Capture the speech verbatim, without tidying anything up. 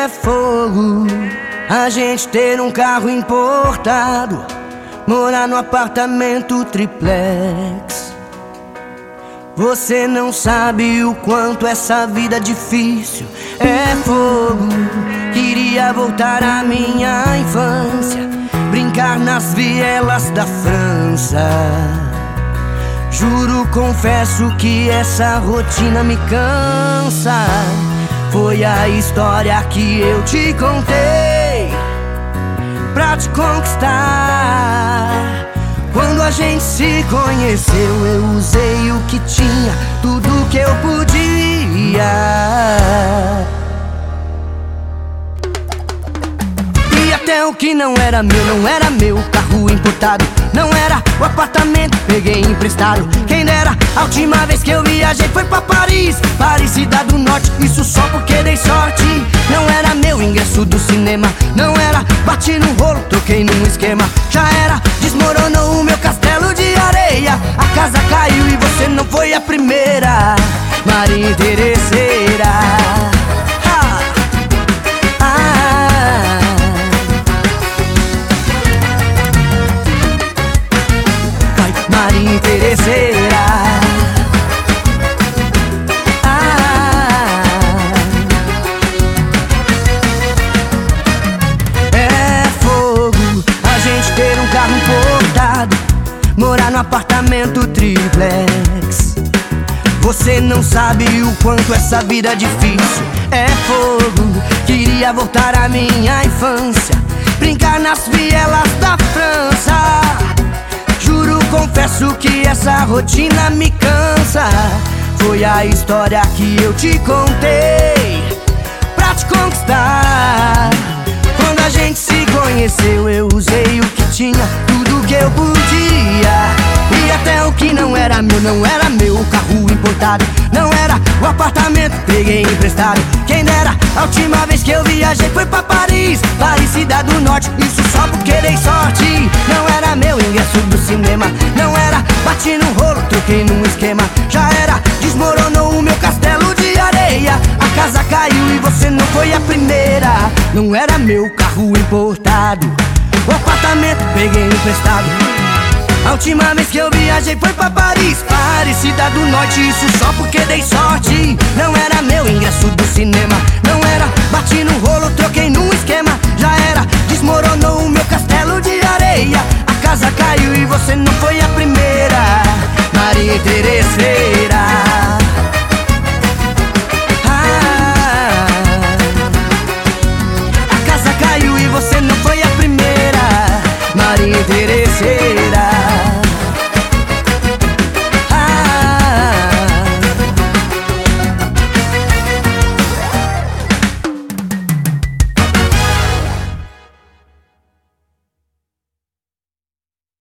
É fogo a gente ter um carro importado, morar no apartamento triplex. Você não sabe o quanto essa vida é difícil. É fogo, queria voltar à minha infância, brincar nas vielas da França. Juro, confesso que essa rotina me cansa. Foi a história que eu te contei pra te conquistar. Quando a gente se conheceu, eu usei o que tinha, tudo que eu podia. E até o que não era meu, não era meu. Carro importado, não era o apartamento, peguei emprestado. Quem dera, a última vez que eu viajei foi pra Paris, Paris, cidade do norte, isso só porque dei sorte. Não era meu ingresso do cinema, não era, bati no rolo, troquei num esquema. Já era, desmoronou o meu castelo de areia, a casa caiu e você não foi a primeira. Maria Interesseira. Ah, ah. Vai, Maria Interesseira. Carro importado, morar no apartamento triplex. Você não sabe o quanto essa vida é difícil. É fogo, queria voltar à minha infância, brincar nas vielas da França. Juro, confesso que essa rotina me cansa. Foi a história que eu te contei pra te conquistar. Quando a gente se conheceu, eu usei o que tinha, tudo que eu podia. E até o que não era meu, não era meu. O carro importado, não era o apartamento, peguei emprestado. Quem dera, a última vez que eu viajei foi pra Paris, Paris, cidade do norte, isso só porque dei sorte. Não era meu ingresso do cinema, não era, bati no rolo, troquei num esquema. Já era, desmoronou o meu castelo de areia, a casa caiu e você não foi a primeira. Não era meu carro importado, o apartamento peguei emprestado. A última vez que eu viajei foi pra Paris, Paris, cidade do norte, isso só porque dei sorte. Não era meu ingresso do cinema, não era, bati no rolo, troquei num esquema. Já era, desmoronou o meu castelo de areia, a casa caiu e você não foi